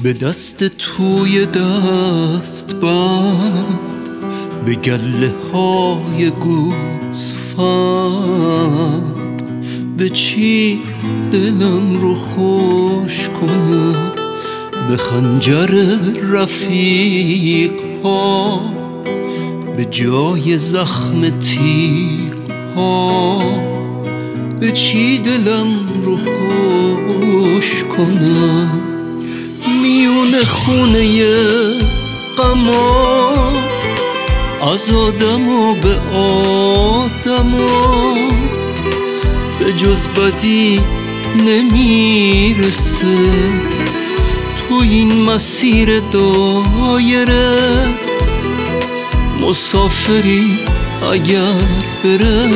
به دست توی دست بند، به گله های گوسفند، به چی دلم رو خوش کنم؟ به خنجر رفیق ها، به جای زخم تیغ ها، به چی دلم رو خوش کنم؟ میون خونه غما، از آدم و به آدما، به جز بدی نمیرسه. تو این مسیر دایره، مسافری اگر بره،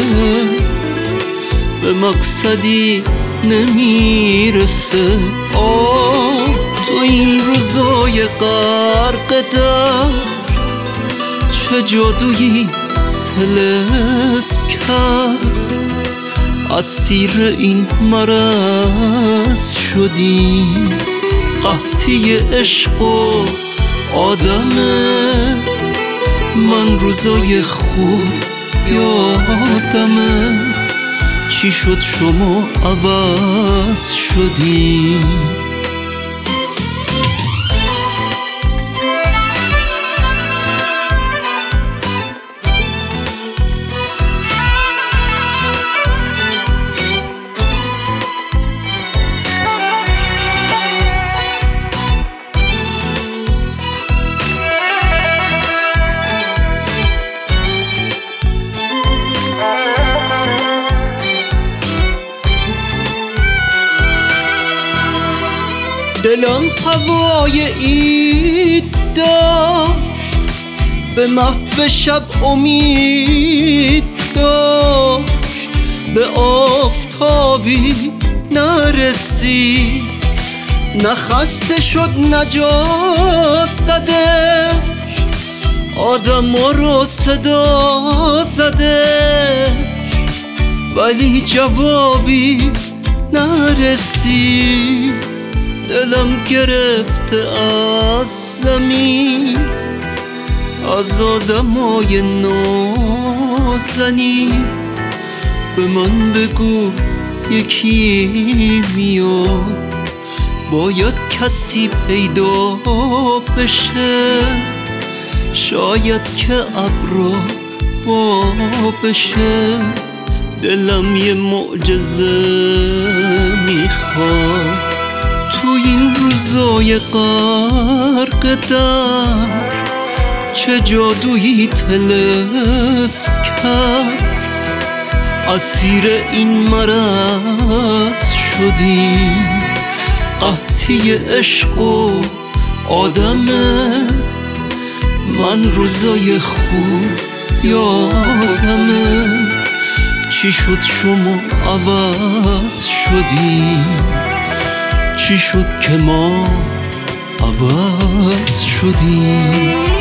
به مقصدی نمیرسه. تو این روزای غرق درد، چه جادویی طلسم کرد؟ اسیر این مرض شدیم، قحطی عشق و آدمه. من روزای خوب یادمه، چی شد شما عوض شدیم؟ دلم هوای عید داشت، به محو شب امید داشت، به آفتابی نرسید، نه خسته شد نجات زده، آدما رو صدا زده، ولی جوابی نرسید. دلم گرفته از زمین، از آدمای نازنین. به من بگو یکی میاد، باید کسی پیدا بشه، شاید که ابرا وا بشه. دلم یه معجزه میخواد، تو این روزای غرق درد، چه جادویی طلسم کرد؟ اسیر این مرض شدیم، قحطی عشق و آدمه. من روزای خوب یادمه، چی شد شما عوض شدیم؟ چی شد که ما عوض شدیم؟